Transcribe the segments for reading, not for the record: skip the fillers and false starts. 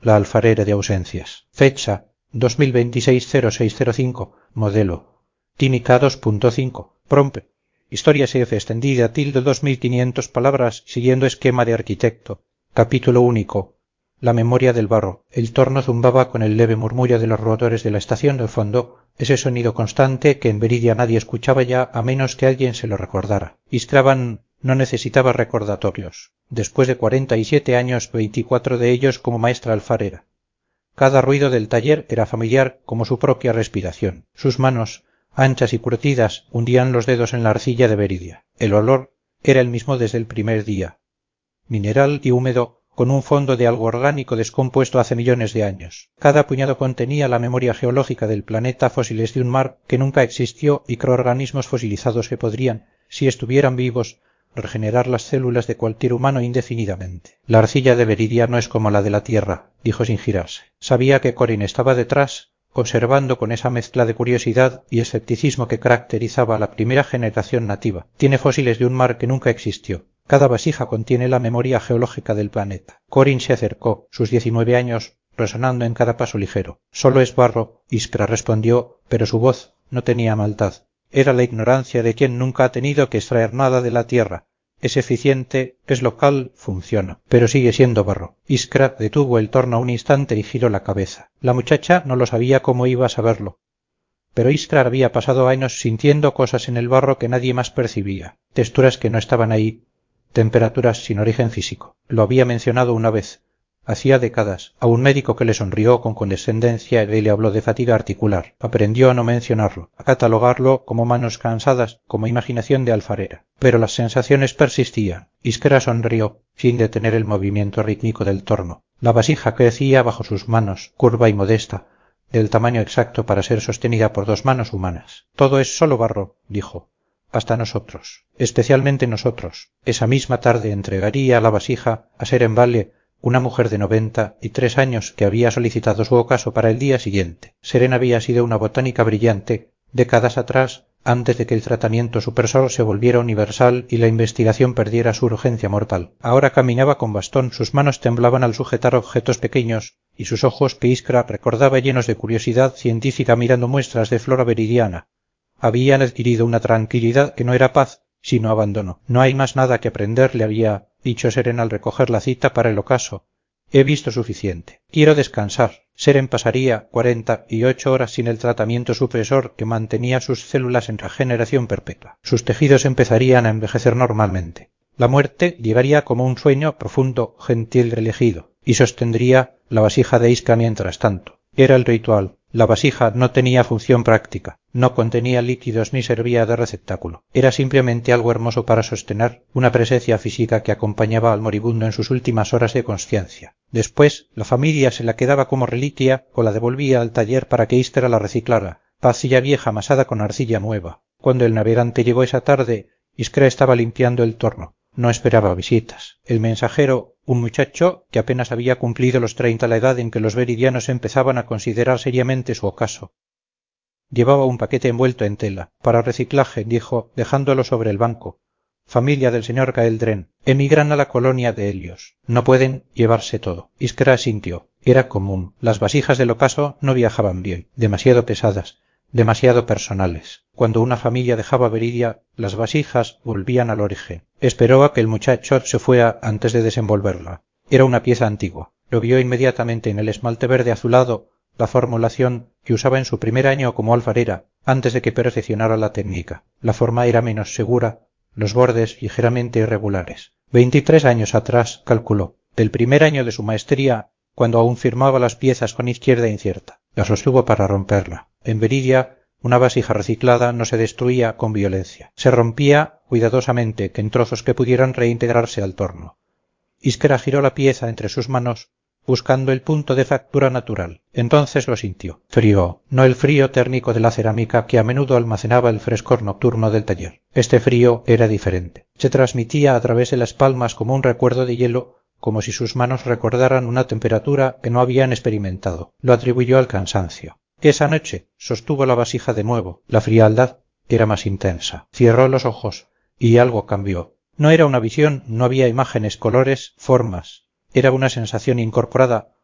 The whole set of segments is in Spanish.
la alfarera de ausencias. Fecha 2026-0605. Modelo Tímica 2.5. Prompt. Historia SF extendida, 2500 palabras, siguiendo esquema de arquitecto. Capítulo único. La memoria del barro. El torno zumbaba con el leve murmullo de los rotores de la estación del fondo, ese sonido constante que en Veridia nadie escuchaba ya a menos que alguien se lo recordara. Iskraban no necesitaba recordatorios. Después de 47 años, 24 de ellos como maestra alfarera. Cada ruido del taller era familiar como su propia respiración. Sus manos, anchas y curtidas, hundían los dedos en la arcilla de Veridia. El olor era el mismo desde el primer día. Mineral y húmedo, con un fondo de algo orgánico descompuesto hace millones de años. Cada puñado contenía la memoria geológica del planeta, fósiles de un mar que nunca existió y microorganismos fosilizados que podrían, si estuvieran vivos, regenerar las células de cualquier humano indefinidamente. La arcilla de Veridia no es como la de la Tierra, dijo sin girarse. Sabía que Corin estaba detrás, observando con esa mezcla de curiosidad y escepticismo que caracterizaba a la primera generación nativa. Tiene fósiles de un mar que nunca existió. Cada vasija contiene la memoria geológica del planeta. Corin se acercó, sus 19 años resonando en cada paso ligero. Solo es barro, Iskra respondió, pero su voz no tenía maldad. Era la ignorancia de quien nunca ha tenido que extraer nada de la tierra. Es eficiente, es local, funciona. Pero sigue siendo barro. Iskra detuvo el torno un instante y giró la cabeza. La muchacha no lo sabía cómo iba a saberlo. Pero Iskra había pasado años sintiendo cosas en el barro que nadie más percibía. Texturas que no estaban ahí. Temperaturas sin origen físico. Lo había mencionado una vez, hacía décadas, a un médico que le sonrió con condescendencia y le habló de fatiga articular. Aprendió a no mencionarlo, a catalogarlo como manos cansadas, como imaginación de alfarera. Pero las sensaciones persistían. Iskra sonrió, sin detener el movimiento rítmico del torno. La vasija crecía bajo sus manos, curva y modesta, del tamaño exacto para ser sostenida por dos manos humanas. Todo es solo barro, dijo. Hasta nosotros, especialmente nosotros. Esa misma tarde entregaría la vasija a Seren Vale, una mujer de 93 años que había solicitado su ocaso para el día siguiente. Seren había sido una botánica brillante, décadas atrás, antes de que el tratamiento supresor se volviera universal y la investigación perdiera su urgencia mortal. Ahora caminaba con bastón, sus manos temblaban al sujetar objetos pequeños, y sus ojos, que Iskra recordaba llenos de curiosidad científica mirando muestras de flora veridiana, habían adquirido una tranquilidad que no era paz, sino abandono. No hay más nada que aprender, le había dicho Seren al recoger la cita para el ocaso. He visto suficiente. Quiero descansar. Seren pasaría 48 horas sin el tratamiento supresor que mantenía sus células en regeneración perpetua. Sus tejidos empezarían a envejecer normalmente. La muerte llegaría como un sueño profundo, gentil, elegido, y sostendría la vasija de Iskra mientras tanto. Era el ritual. La vasija no tenía función práctica, no contenía líquidos ni servía de receptáculo. Era simplemente algo hermoso para sostener, una presencia física que acompañaba al moribundo en sus últimas horas de consciencia. Después, la familia se la quedaba como reliquia o la devolvía al taller para que Iskra la reciclara, pacilla vieja amasada con arcilla nueva. Cuando el navegante llegó esa tarde, Iskra estaba limpiando el torno. No esperaba visitas. El mensajero, un muchacho que apenas había cumplido los 30, la edad en que los veridianos empezaban a considerar seriamente su ocaso. Llevaba un paquete envuelto en tela. Para reciclaje, dijo, dejándolo sobre el banco. Familia del señor Gaeldren. Emigran a la colonia de Helios. No pueden llevarse todo. Iskra asintió. Era común. Las vasijas del ocaso no viajaban bien. Demasiado pesadas. Demasiado personales. Cuando una familia dejaba Veridia, las vasijas volvían al origen. Esperó a que el muchacho se fuera antes de desenvolverla. Era una pieza antigua. Lo vio inmediatamente en el esmalte verde azulado, la formulación que usaba en su primer año como alfarera, antes de que perfeccionara la técnica. La forma era menos segura, los bordes ligeramente irregulares. 23 años atrás, calculó, del primer año de su maestría, cuando aún firmaba las piezas con izquierda incierta. La sostuvo para romperla. En Veridia, una vasija reciclada no se destruía con violencia. Se rompía cuidadosamente, que en trozos que pudieran reintegrarse al torno. Iskra giró la pieza entre sus manos, buscando el punto de fractura natural. Entonces lo sintió. Frío, no el frío térmico de la cerámica que a menudo almacenaba el frescor nocturno del taller. Este frío era diferente. Se transmitía a través de las palmas como un recuerdo de hielo, como si sus manos recordaran una temperatura que no habían experimentado. Lo atribuyó al cansancio. Esa noche sostuvo la vasija de nuevo. La frialdad era más intensa. Cerró los ojos y algo cambió. No era una visión, no había imágenes, colores, formas. Era una sensación incorporada,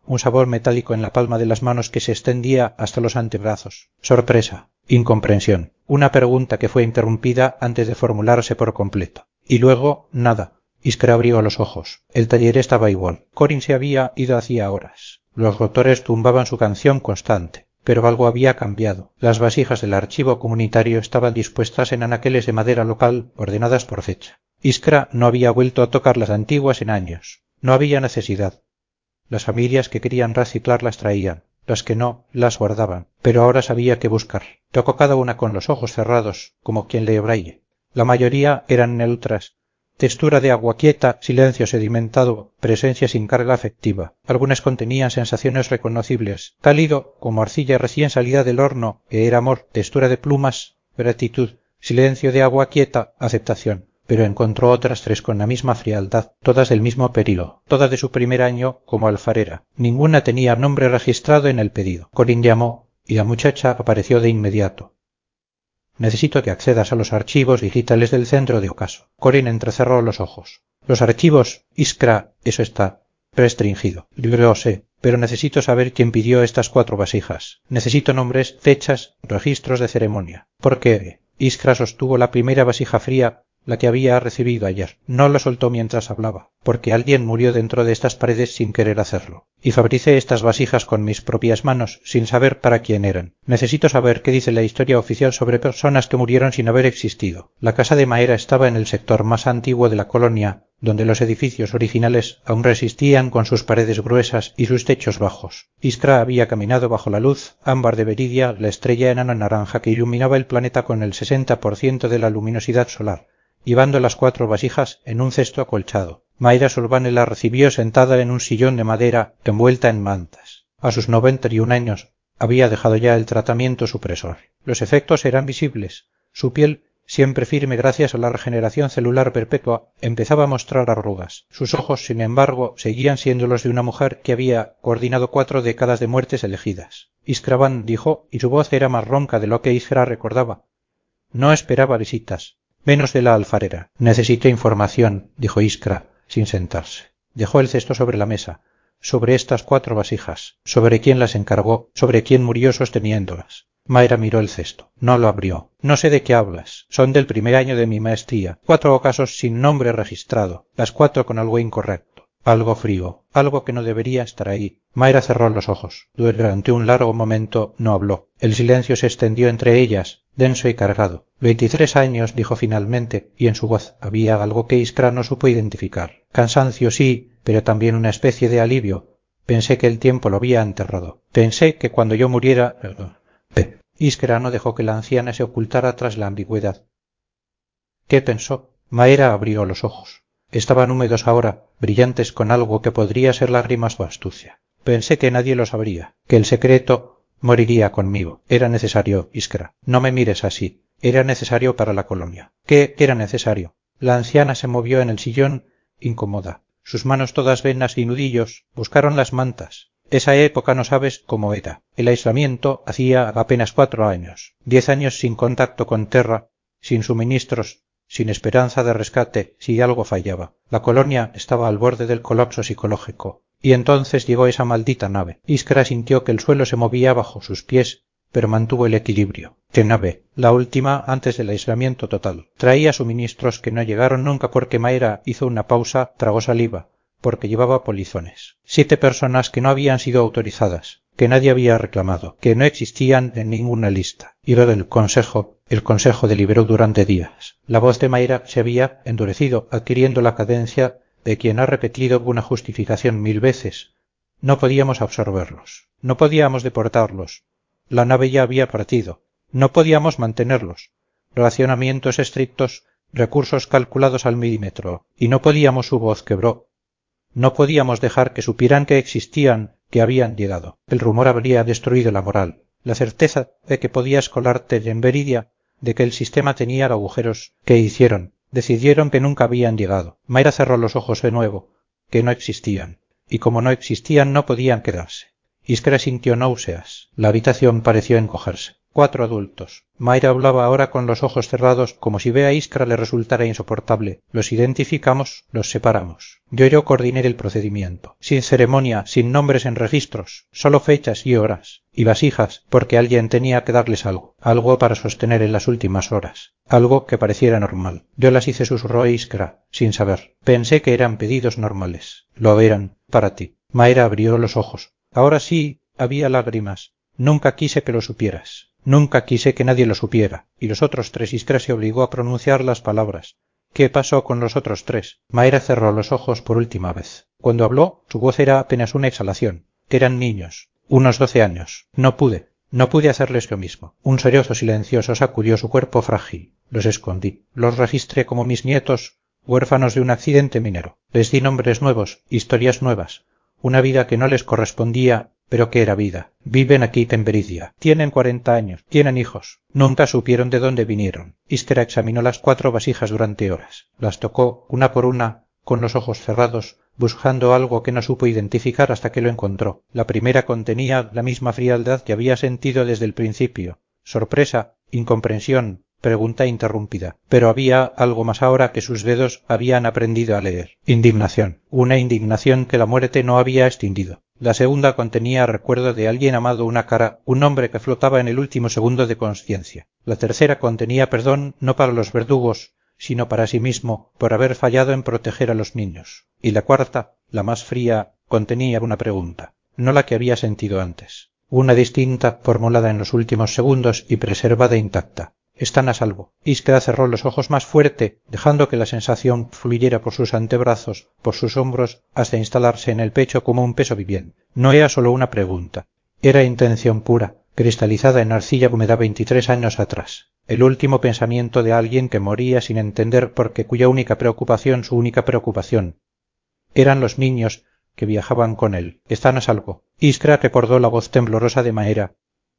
un sabor metálico en la palma de las manos que se extendía hasta los antebrazos, sorpresa, incomprensión, una pregunta que fue interrumpida antes de formularse por completo. Y luego, nada. Iskra abrió los ojos. El taller estaba igual. Corin se había ido hacía horas. Los rotores tumbaban su canción constante. Pero algo había cambiado. Las vasijas del archivo comunitario estaban dispuestas en anaqueles de madera local ordenadas por fecha. Iskra no había vuelto a tocar las antiguas en años. No había necesidad. Las familias que querían reciclar las traían. Las que no, las guardaban. Pero ahora sabía qué buscar. Tocó cada una con los ojos cerrados, como quien lee braille. La mayoría eran neutras. Textura de agua quieta, silencio sedimentado, presencia sin carga afectiva. Algunas contenían sensaciones reconocibles. Cálido, como arcilla recién salida del horno, que era amor. Textura de plumas, gratitud. Silencio de agua quieta, aceptación. Pero encontró otras tres con la misma frialdad, todas del mismo perilo, todas de su primer año como alfarera. Ninguna tenía nombre registrado en el pedido. Corin llamó, y la muchacha apareció de inmediato. Necesito que accedas a los archivos digitales del centro de ocaso. Corin entrecerró los ojos. Los archivos, Iskra, eso está restringido. Lo sé, pero necesito saber quién pidió estas 4 vasijas. Necesito nombres, fechas, registros de ceremonia. ¿Por qué? Iskra sostuvo la primera vasija fría, la que había recibido ayer. No la soltó mientras hablaba, porque alguien murió dentro de estas paredes sin querer hacerlo. Y fabricé estas vasijas con mis propias manos, sin saber para quién eran. Necesito saber qué dice la historia oficial sobre personas que murieron sin haber existido. La casa de Maera estaba en el sector más antiguo de la colonia, donde los edificios originales aún resistían con sus paredes gruesas y sus techos bajos. Iskra había caminado bajo la luz ámbar de Beridia, la estrella enana naranja que iluminaba el planeta con el 60% de la luminosidad solar, llevando las 4 vasijas en un cesto acolchado. Maera Solvane la recibió sentada en un sillón de madera envuelta en mantas. A sus 91 años había dejado ya el tratamiento supresor. Los efectos eran visibles. Su piel, siempre firme gracias a la regeneración celular perpetua, empezaba a mostrar arrugas. Sus ojos, sin embargo, seguían siendo los de una mujer que había coordinado 4 décadas de muertes elegidas. Iskraban dijo, y su voz era más ronca de lo que Iskra recordaba. No esperaba visitas. Menos de la alfarera. Necesito información, dijo Iskra, sin sentarse. Dejó el cesto sobre la mesa, sobre estas 4 vasijas, sobre quién las encargó, sobre quién murió sosteniéndolas. Maera miró el cesto. No lo abrió. No sé de qué hablas. Son del primer año de mi maestría. 4 ocasos sin nombre registrado. Las 4 con algo incorrecto. Algo frío. Algo que no debería estar ahí. Maera cerró los ojos. Durante un largo momento no habló. El silencio se extendió entre ellas, denso y cargado. 23 años, dijo finalmente, y en su voz había algo que Iskra no supo identificar. Cansancio sí, pero también una especie de alivio. Pensé que el tiempo lo había enterrado. Pensé que cuando yo muriera... Iskra no dejó que la anciana se ocultara tras la ambigüedad. ¿Qué pensó? Maera abrió los ojos. Estaban húmedos ahora, brillantes con algo que podría ser lágrimas o astucia. Pensé que nadie lo sabría, que el secreto moriría conmigo. Era necesario, Iskra. No me mires así. Era necesario para la colonia. ¿Qué era necesario? La anciana se movió en el sillón, incómoda. Sus manos todas venas y nudillos buscaron las mantas. Esa época no sabes cómo era. El aislamiento hacía apenas 4 años. 10 años sin contacto con Terra, sin suministros, sin esperanza de rescate si algo fallaba. La colonia estaba al borde del colapso psicológico. Y entonces llegó esa maldita nave. Iskra sintió que el suelo se movía bajo sus pies, pero mantuvo el equilibrio. ¿Qué nave? La última antes del aislamiento total. Traía suministros que no llegaron nunca porque Maera hizo una pausa, tragó saliva, porque llevaba polizones. 7 personas que no habían sido autorizadas, que nadie había reclamado, que no existían en ninguna lista. Y lo del consejo, el consejo deliberó durante días. La voz de Maera se había endurecido, adquiriendo la cadencia de quien ha repetido una justificación 1000 veces. No podíamos absorberlos, no podíamos deportarlos. La nave ya había partido, no podíamos mantenerlos. Racionamientos estrictos, recursos calculados al milímetro, y no podíamos, su voz quebró. No podíamos dejar que supieran que existían, que habían llegado. El rumor habría destruido la moral. La certeza de que podías colarte en Beridia, de que el sistema tenía agujeros que hicieron. Decidieron que nunca habían llegado. Maera cerró los ojos de nuevo, que no existían. Y como no existían, no podían quedarse. Iskra sintió náuseas. La habitación pareció encogerse. 4 adultos. Mayra hablaba ahora con los ojos cerrados, como si ver a Iskra le resultara insoportable. Los identificamos, los separamos. Yo coordiné el procedimiento. Sin ceremonia, sin nombres en registros, solo fechas y horas. Y vasijas, porque alguien tenía que darles algo. Algo para sostener en las últimas horas. Algo que pareciera normal. Yo las hice, susurró Iskra, sin saber. Pensé que eran pedidos normales. Lo eran, para ti. Mayra abrió los ojos. Ahora sí, había lágrimas. Nunca quise que lo supieras. Nunca quise que nadie lo supiera. Y los otros tres, Iskra se obligó a pronunciar las palabras. ¿Qué pasó con los otros tres? Mayra cerró los ojos por última vez. Cuando habló, su voz era apenas una exhalación. Eran niños, unos 12 años. No pude hacerles lo mismo. Un sollozo silencioso sacudió su cuerpo frágil. Los escondí. Los registré como mis nietos, huérfanos de un accidente minero. Les di nombres nuevos, historias nuevas. Una vida que no les correspondía, pero que era vida. Viven aquí en Beridia. Tienen 40 años. Tienen hijos. Nunca supieron de dónde vinieron. Iskra examinó las 4 vasijas durante horas. Las tocó, una por una, con los ojos cerrados, buscando algo que no supo identificar hasta que lo encontró. La primera contenía la misma frialdad que había sentido desde el principio. Sorpresa, incomprensión, pregunta interrumpida. Pero había algo más ahora que sus dedos habían aprendido a leer. Indignación. Una indignación que la muerte no había extinguido. La segunda contenía recuerdo de alguien amado, una cara, un nombre que flotaba en el último segundo de consciencia. La tercera contenía perdón no para los verdugos, sino para sí mismo, por haber fallado en proteger a los niños. Y la cuarta, la más fría, contenía una pregunta, no la que había sentido antes. Una distinta, formulada en los últimos segundos y preservada intacta. Están a salvo. Iskra cerró los ojos más fuerte, dejando que la sensación fluyera por sus antebrazos, por sus hombros, hasta instalarse en el pecho como un peso viviente. No era solo una pregunta. Era intención pura, cristalizada en arcilla húmeda 23 años atrás. El último pensamiento de alguien que moría sin entender por qué, cuya única preocupación, su única preocupación, eran los niños que viajaban con él. Están a salvo. Iskra recordó la voz temblorosa de Mayra.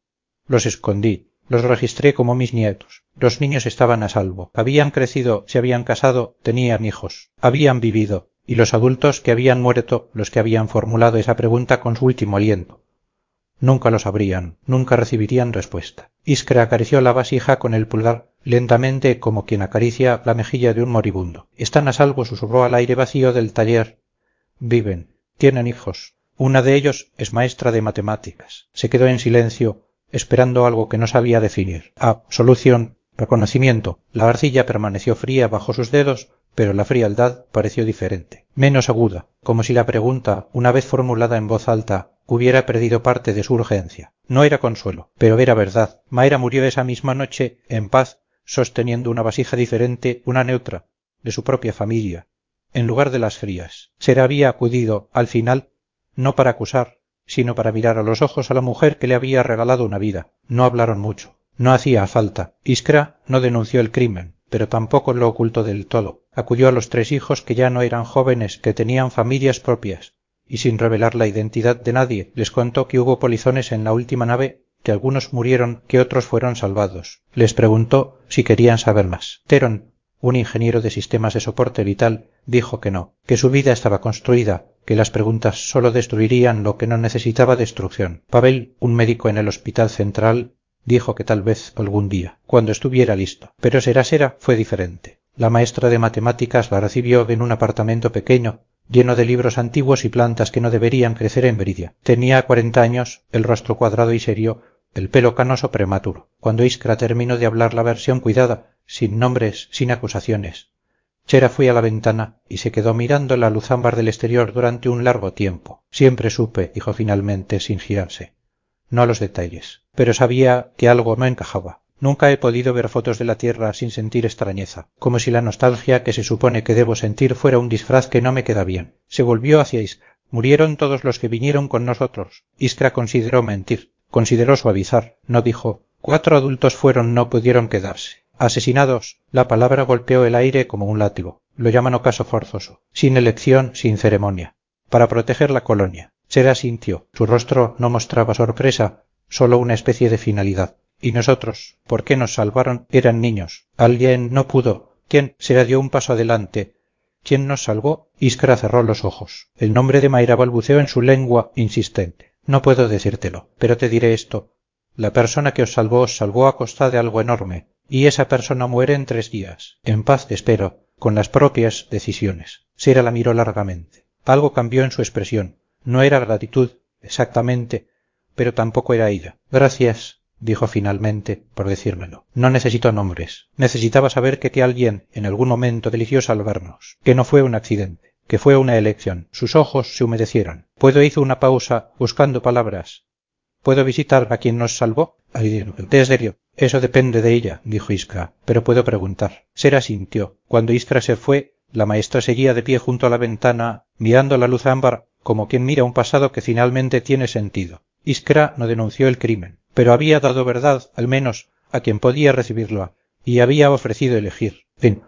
Los escondí. Los registré como mis nietos. Los niños estaban a salvo. Habían crecido, se habían casado, tenían hijos. Habían vivido. Y los adultos que habían muerto, los que habían formulado esa pregunta con su último aliento. Nunca lo sabrían, nunca recibirían respuesta. Iskra acarició la vasija con el pulgar, lentamente, como quien acaricia la mejilla de un moribundo. Están a salvo, susurró al aire vacío del taller. Viven. Tienen hijos. Una de ellos es maestra de matemáticas. Se quedó en silencio, esperando algo que no sabía definir. Solución, reconocimiento. La arcilla permaneció fría bajo sus dedos, pero la frialdad pareció diferente, menos aguda, como si la pregunta, una vez formulada en voz alta, hubiera perdido parte de su urgencia. No era consuelo, pero era verdad. Mayra murió esa misma noche, en paz, sosteniendo una vasija diferente, una neutra, de su propia familia, en lugar de las frías. Sera había acudido, al final, no para acusar, sino para mirar a los ojos a la mujer que le había regalado una vida. No hablaron mucho. No hacía falta. Iskra no denunció el crimen, pero tampoco lo ocultó del todo. Acudió a los 3 hijos que ya no eran jóvenes, que tenían familias propias, y sin revelar la identidad de nadie, les contó que hubo polizones en la última nave, que algunos murieron, que otros fueron salvados. Les preguntó si querían saber más. Teron, un ingeniero de sistemas de soporte vital, dijo que no, que su vida estaba construida, que las preguntas solo destruirían lo que no necesitaba destrucción. Pavel, un médico en el hospital central, dijo que tal vez algún día, cuando estuviera listo. Pero Sera fue diferente. La maestra de matemáticas la recibió en un apartamento pequeño, lleno de libros antiguos y plantas que no deberían crecer en Beridia. Tenía 40 años, el rostro cuadrado y serio, el pelo canoso prematuro. Cuando Iskra terminó de hablar la versión cuidada, sin nombres, sin acusaciones, Chera fue a la ventana y se quedó mirando la luz ámbar del exterior durante un largo tiempo. Siempre supe, dijo finalmente, sin girarse. No los detalles, pero sabía que algo no encajaba. Nunca he podido ver fotos de la Tierra sin sentir extrañeza, como si la nostalgia que se supone que debo sentir fuera un disfraz que no me queda bien. Se volvió hacia Iskra. Murieron todos los que vinieron con nosotros. Iskra consideró mentir, consideró suavizar. No dijo, 4 adultos fueron, no pudieron quedarse. Asesinados. La palabra golpeó el aire como un látigo. Lo llaman ocaso forzoso. Sin elección, sin ceremonia. Para proteger la colonia. Chera sintió. Su rostro no mostraba sorpresa, solo una especie de finalidad. Y nosotros, ¿por qué nos salvaron? Eran niños. Alguien no pudo. ¿Quién? Chera dio un paso adelante. ¿Quién nos salvó? Iskra cerró los ojos. El nombre de Mayra balbuceó en su lengua insistente. No puedo decírtelo, pero te diré esto. La persona que os salvó a costa de algo enorme, y esa persona muere en 3 días. En paz te espero, con las propias decisiones. Sera la miró largamente. Algo cambió en su expresión. No era gratitud, exactamente, pero tampoco era ira. Gracias, dijo finalmente, por decírmelo. No necesito nombres. Necesitaba saber que alguien en algún momento decidió salvarnos, que no fue un accidente, que fue una elección. Sus ojos se humedecieron. Puedo hizo una pausa, buscando palabras. ¿Puedo visitar a quien nos salvó? Desde serio. Eso depende de ella, dijo Iskra, pero puedo preguntar. Sera sintió. Cuando Iskra se fue, la maestra seguía de pie junto a la ventana, mirando la luz ámbar, como quien mira un pasado que finalmente tiene sentido. Iskra no denunció el crimen, pero había dado verdad, al menos, a quien podía recibirlo, y había ofrecido elegir. En fin,